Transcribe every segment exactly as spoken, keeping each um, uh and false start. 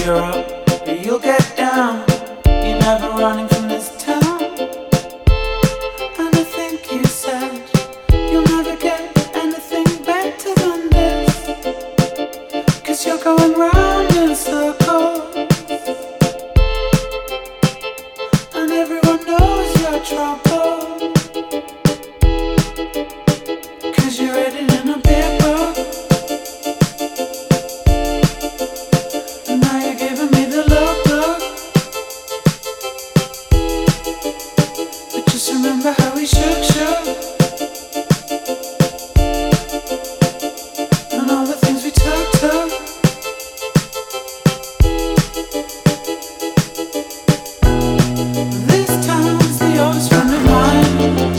you're up, but you'll get down. You're never running from this town. And I think you said you'll never get anything better than this, 'cause you're going round in circles, and everyone knows your trouble, 'cause you read it in a big book. And now you're giving me the look, look. But just remember how we shook, shook, and all the things we took, took. This time's the oldest friend of mine.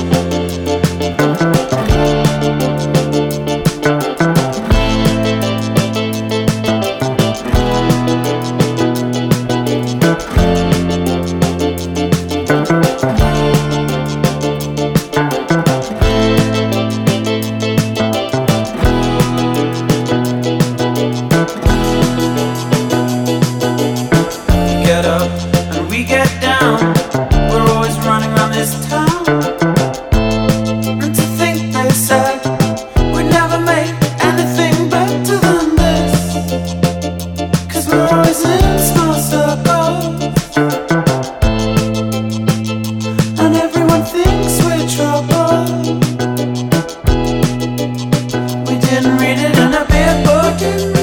Get up and we get down. We're always running around this town. And to think they said we'd never make anything better than this, 'cause we're always in small circles, and everyone thinks we're trouble. We didn't read it in a big book.